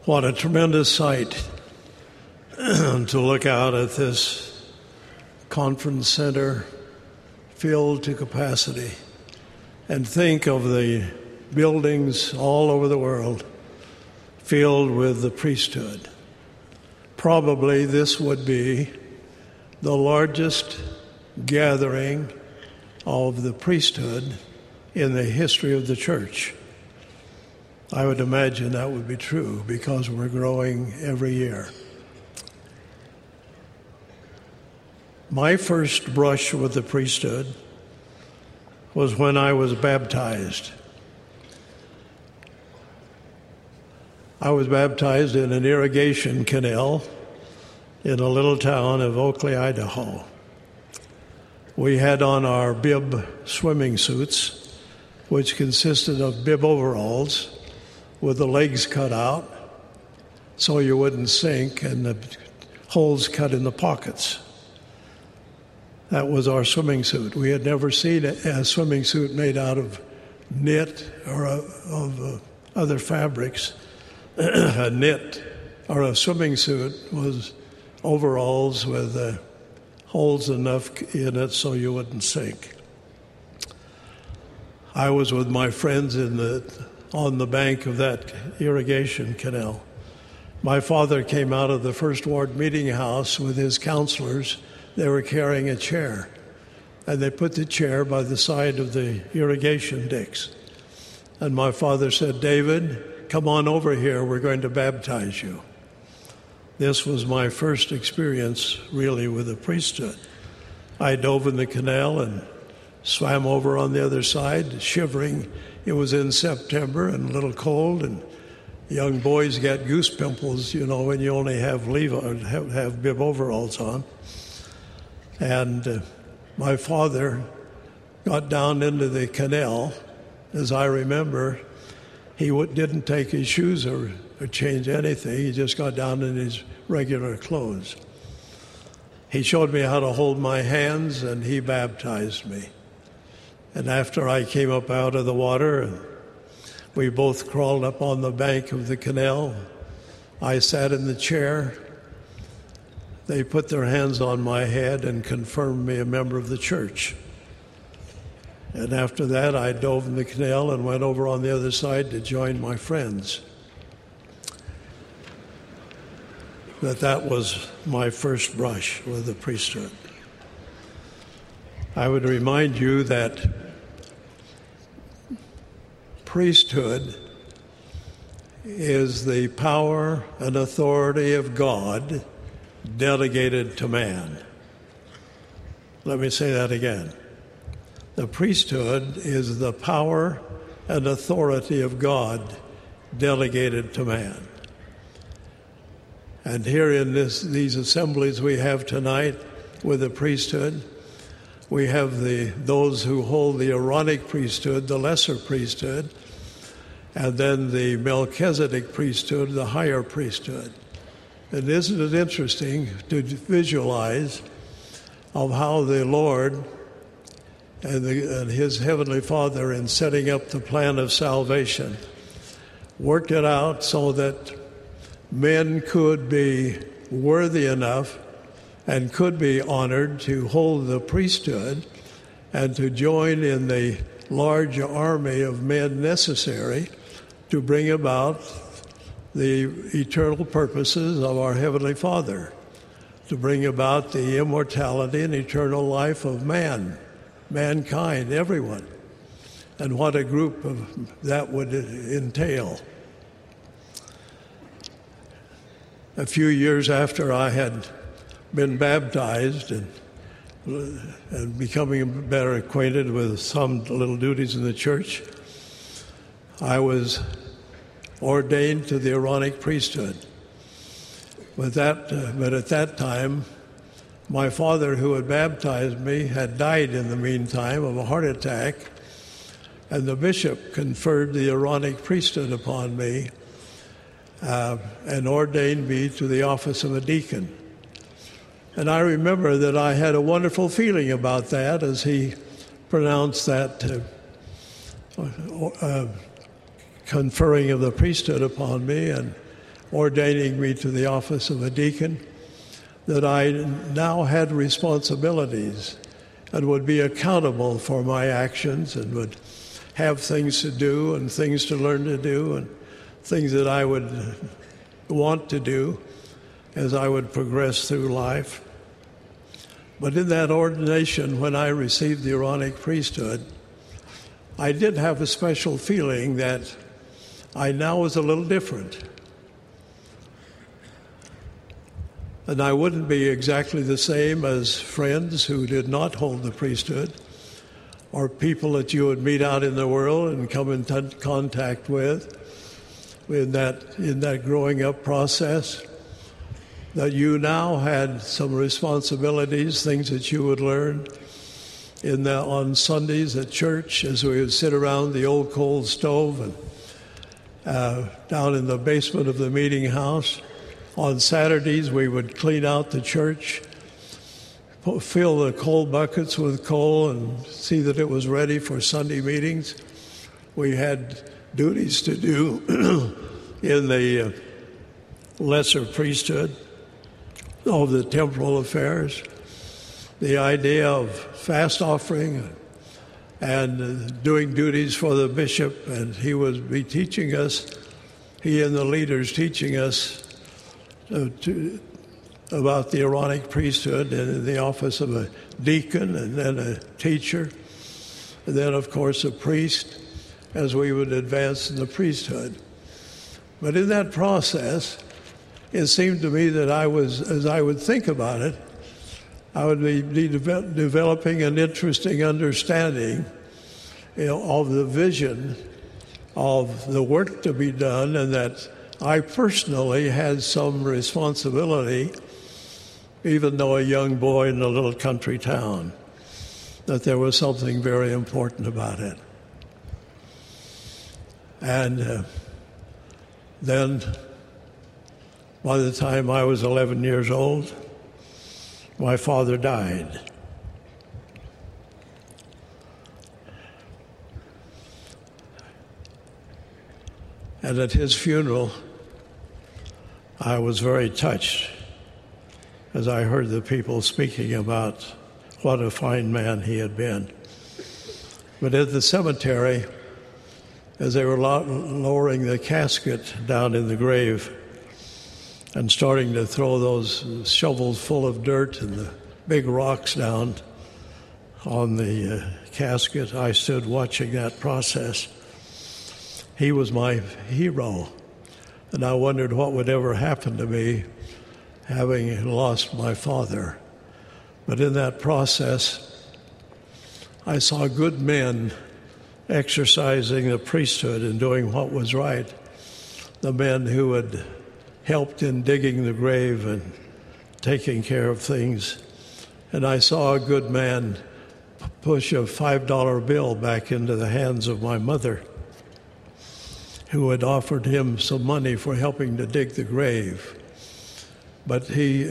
What a tremendous sight to look out at this conference center filled to capacity and think of the buildings all over the world filled with the priesthood. Probably this would be the largest gathering of the priesthood in the history of the church. I would imagine that would be true because we're growing every year. My first brush with the priesthood was when I was baptized. I was baptized in an irrigation canal in a little town of Oakley, Idaho. We had on our bib swimming suits, which consisted of bib overalls with the legs cut out so you wouldn't sink and the holes cut in the pockets. That was our swimming suit. We had never seen a swimming suit made out of knit or of other fabrics. A knit or a swimming suit was overalls with holes enough in it so you wouldn't sink. I was with my friends on the bank of that irrigation canal. My father came out of the First Ward meeting house with his counselors. They were carrying a chair, and they put the chair by the side of the irrigation dicks. And my father said, "David, come on over here. We're going to baptize you." This was my first experience, really, with the priesthood. I dove in the canal and swam over on the other side, shivering. It was in September and a little cold, and young boys get goose pimples, when you only have bib overalls on. And my father got down into the canal. As I remember, he didn't take his shoes or change anything. He just got down in his regular clothes. He showed me how to hold my hands, and he baptized me. And after I came up out of the water, and we both crawled up on the bank of the canal, I sat in the chair. They put their hands on my head and confirmed me a member of the church. And after that, I dove in the canal and went over on the other side to join my friends. That was my first brush with the priesthood. I would remind you that priesthood is the power and authority of God delegated to man. Let me say that again. The priesthood is the power and authority of God delegated to man. And here in these assemblies we have tonight with the priesthood, we have those who hold the Aaronic priesthood, the lesser priesthood, and then the Melchizedek priesthood, the higher priesthood. And isn't it interesting to visualize of how the Lord and his Heavenly Father, in setting up the plan of salvation, worked it out so that men could be worthy enough and could be honored to hold the priesthood and to join in the large army of men necessary to bring about the eternal purposes of our Heavenly Father, to bring about the immortality and eternal life of mankind, everyone. And what a group of that would entail. A few years after I had been baptized and becoming better acquainted with some little duties in the church, I was ordained to the Aaronic priesthood. But at that time, my father, who had baptized me, had died in the meantime of a heart attack, and the bishop conferred the Aaronic priesthood upon me and ordained me to the office of a deacon. And I remember that I had a wonderful feeling about that as he pronounced that conferring of the priesthood upon me, and ordaining me to the office of a deacon, that I now had responsibilities and would be accountable for my actions and would have things to do and things to learn to do and things that I would want to do as I would progress through life. But in that ordination, when I received the Aaronic priesthood, I did have a special feeling that I now was a little different. And I wouldn't be exactly the same as friends who did not hold the priesthood, or people that you would meet out in the world and come in contact with in that growing up process. That you now had some responsibilities, things that you would learn on Sundays at church as we would sit around the old coal stove and down in the basement of the meeting house. On Saturdays, we would clean out the church, fill the coal buckets with coal, and see that it was ready for Sunday meetings. We had duties to do in the lesser priesthood of the temporal affairs. The idea of fast offering and doing duties for the bishop, and he would be teaching us, he and the leaders teaching us about the Aaronic priesthood and the office of a deacon and then a teacher, and then, of course, a priest as we would advance in the priesthood. But in that process, it seemed to me that as I would think about it, I would be developing an interesting understanding, of the vision of the work to be done, and that I personally had some responsibility, even though a young boy in a little country town, that there was something very important about it. And then, by the time I was 11 years old, my father died. And at his funeral, I was very touched as I heard the people speaking about what a fine man he had been. But at the cemetery, as they were lowering the casket down in the grave and starting to throw those shovels full of dirt and the big rocks down on the casket, I stood watching that process. He was my hero, and I wondered what would ever happen to me having lost my father. But in that process, I saw good men exercising the priesthood and doing what was right. The men who had helped in digging the grave and taking care of things. And I saw a good man push a $5 bill back into the hands of my mother, who had offered him some money for helping to dig the grave. But he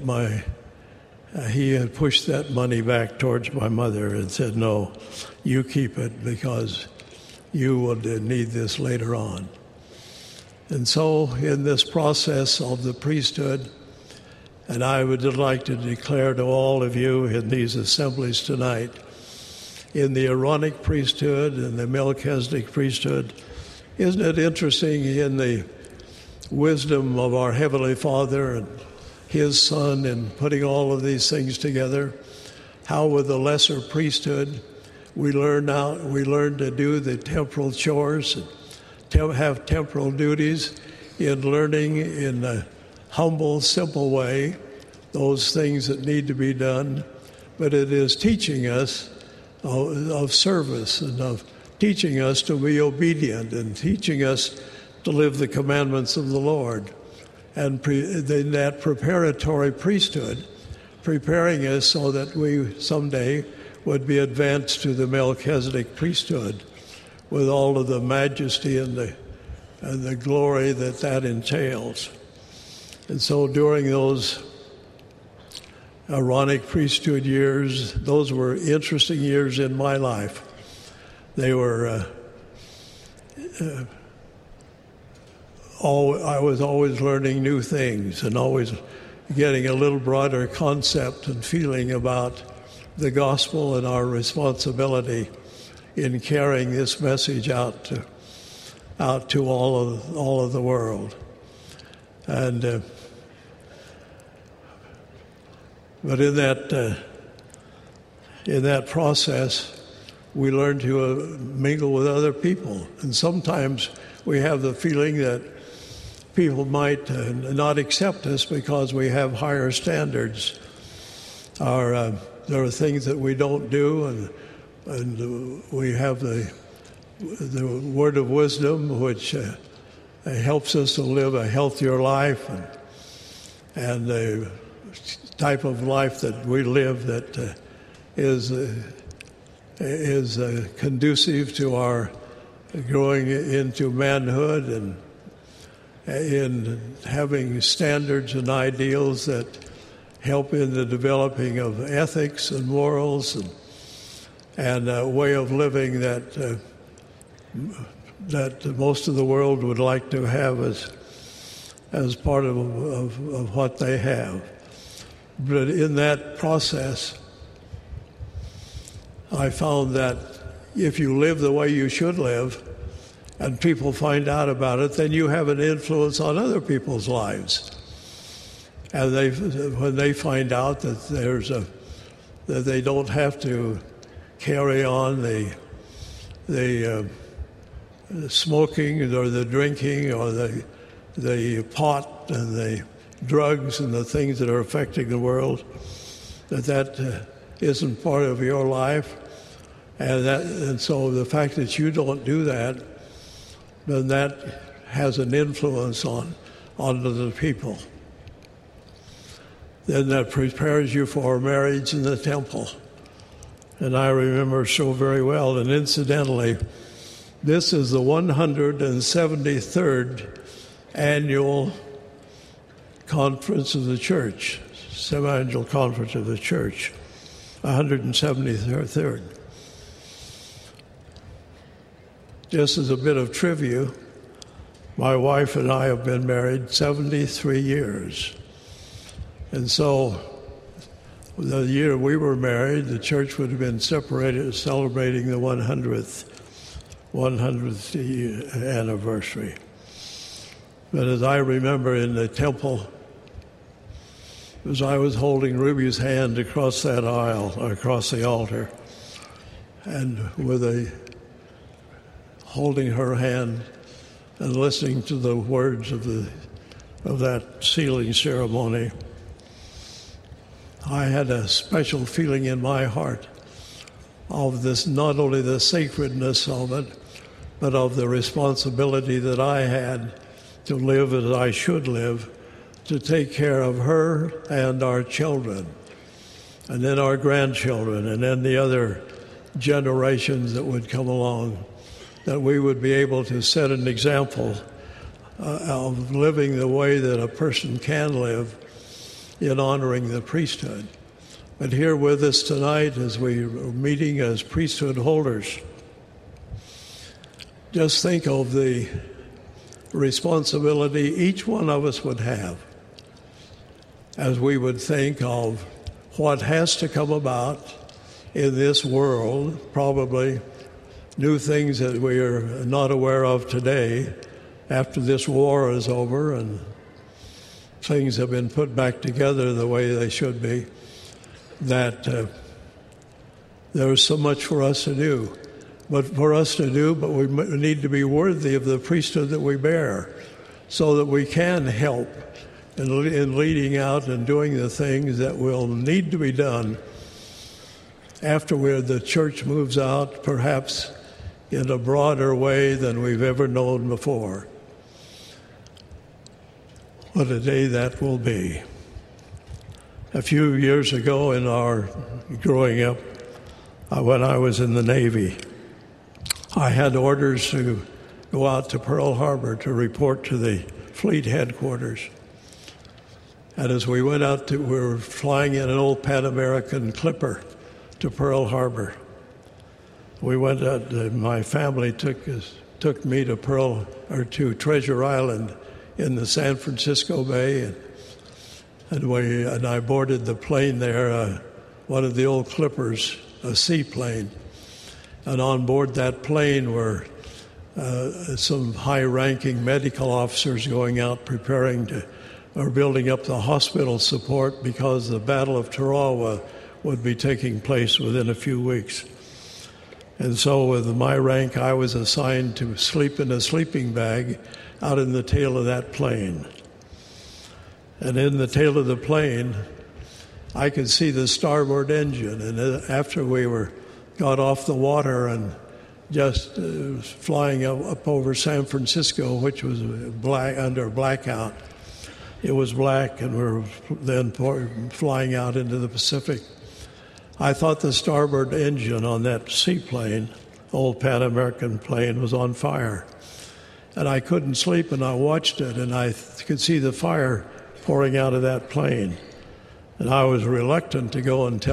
had pushed that money back towards my mother and said, "No, you keep it because you will need this later on." And so in this process of the priesthood, and I would like to declare to all of you in these assemblies tonight, in the Aaronic priesthood and the Melchizedek priesthood, isn't it interesting in the wisdom of our Heavenly Father and His Son in putting all of these things together, how with the lesser priesthood we learn to do the temporal chores and have temporal duties in learning in a humble, simple way those things that need to be done. But it is teaching us of service and of teaching us to be obedient and teaching us to live the commandments of the Lord. And in that preparatory priesthood, preparing us so that we someday would be advanced to the Melchizedek priesthood with all of the majesty and the glory that entails. And so during those Aaronic priesthood years, those were interesting years in my life. They were I was always learning new things and always getting a little broader concept and feeling about the gospel and our responsibility in carrying this message out to all of the world. And but in that process, we learn to mingle with other people, and sometimes we have the feeling that people might not accept us because we have higher standards. There are things that we don't do, and we have the word of wisdom, which helps us to live a healthier life, and the type of life that we live that is conducive to our growing into manhood and in having standards and ideals that help in the developing of ethics and morals and a way of living that most of the world would like to have as part of what they have. But in that process, I found that if you live the way you should live and people find out about it, then you have an influence on other people's lives. And when they find out that that they don't have to carry on the smoking or the drinking or the pot and the drugs and the things that are affecting the world, that isn't part of your life, and so the fact that you don't do that, then that has an influence on the people. Then that prepares you for marriage in the temple. And I remember so very well, and incidentally, this is the 173rd annual conference of the church, semi-annual conference of the church, 173rd. Just as a bit of trivia, my wife and I have been married 73 years. And so the year we were married, the church would have been separated, celebrating the 100th anniversary. But as I remember in the temple, as I was holding Ruby's hand across that aisle, across the altar, and holding her hand and listening to the words of that sealing ceremony, I had a special feeling in my heart of this, not only the sacredness of it, but of the responsibility that I had to live as I should live, to take care of her and our children, and then our grandchildren, and then the other generations that would come along, that we would be able to set an example of living the way that a person can live in honoring the priesthood. But here with us tonight, as we are meeting as priesthood holders, just think of the responsibility each one of us would have as we would think of what has to come about in this world, probably new things that we are not aware of today after this war is over and things have been put back together the way they should be, that there is so much for us to do. But we need to be worthy of the priesthood that we bear so that we can help in leading out and doing the things that will need to be done after the church moves out, perhaps in a broader way than we've ever known before. What a day that will be. A few years ago in our growing up, when I was in the Navy, I had orders to go out to Pearl Harbor to report to the fleet headquarters. And as we went out, we were flying in an old Pan American Clipper to Pearl Harbor. We went out, my family took me to Treasure Island in the San Francisco Bay, and I boarded the plane there, one of the old Clippers, a seaplane. And on board that plane were some high-ranking medical officers going out building up the hospital support because the Battle of Tarawa would be taking place within a few weeks. And so with my rank, I was assigned to sleep in a sleeping bag out in the tail of that plane. And in the tail of the plane, I could see the starboard engine. And after we got off the water and just flying up over San Francisco, which was under blackout, it was black, and we were then flying out into the Pacific. I thought the starboard engine on that seaplane, old Pan American plane, was on fire. And I couldn't sleep, and I watched it, and I could see the fire pouring out of that plane. And I was reluctant to go and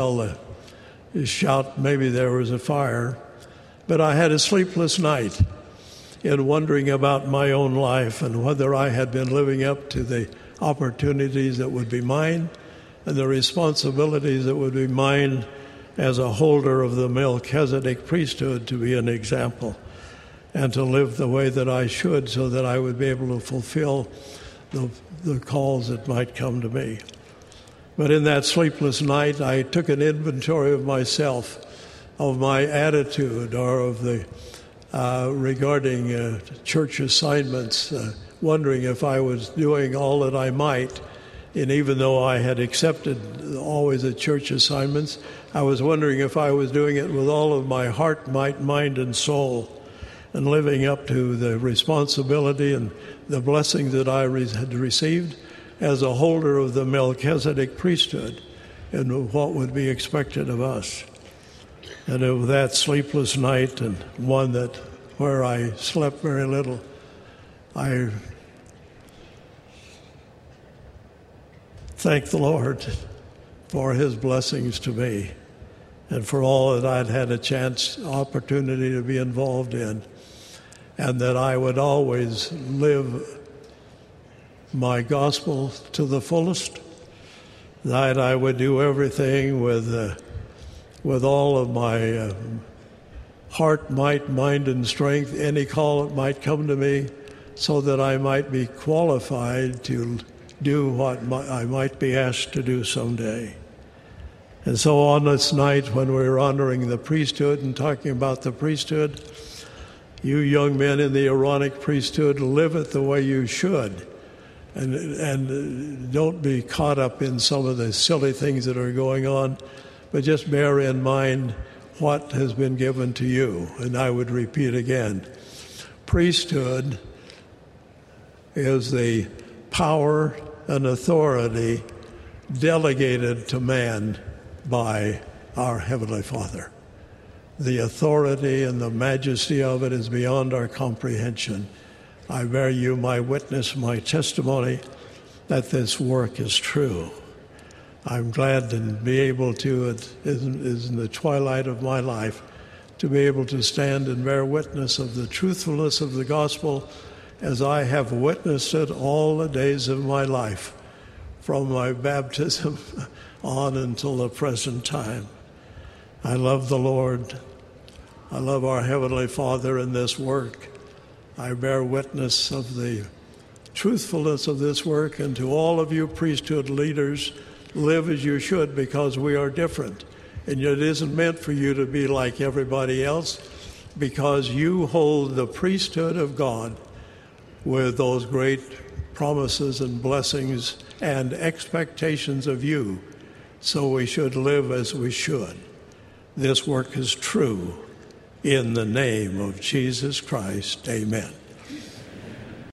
shout maybe there was a fire. But I had a sleepless night in wondering about my own life and whether I had been living up to the opportunities that would be mine and the responsibilities that would be mine as a holder of the Melchizedek priesthood, to be an example and to live the way that I should, so that I would be able to fulfill the calls that might come to me. But in that sleepless night, I took an inventory of myself, of my attitude, or of the regarding church assignments, wondering if I was doing all that I might. And even though I had accepted always the church assignments, I was wondering if I was doing it with all of my heart, might, mind, and soul, and living up to the responsibility and the blessings that I had received as a holder of the Melchizedek priesthood and what would be expected of us. And of that sleepless night, and one where I slept very little, I thank the Lord for His blessings to me and for all that I'd had opportunity to be involved in, and that I would always live my gospel to the fullest, that I would do everything with all of my heart, might, mind, and strength, any call that might come to me, so that I might be qualified to do what I might be asked to do someday. And so on this night, when we were honoring the priesthood and talking about the priesthood, you young men in the Aaronic priesthood, live it the way you should. And don't be caught up in some of the silly things that are going on, but just bear in mind what has been given to you. And I would repeat again, priesthood is the power and authority delegated to man by our Heavenly Father. The authority and the majesty of it is beyond our comprehension. I bear you my witness, my testimony, that this work is true. I'm glad to be able to, it is in the twilight of my life, to be able to stand and bear witness of the truthfulness of the gospel as I have witnessed it all the days of my life, from my baptism on until the present time. I love the Lord. I love our Heavenly Father in this work. I bear witness of the truthfulness of this work, and to all of you priesthood leaders, live as you should, because we are different. And it isn't meant for you to be like everybody else, because you hold the priesthood of God with those great promises and blessings and expectations of you. So we should live as we should. This work is true. In the name of Jesus Christ, amen.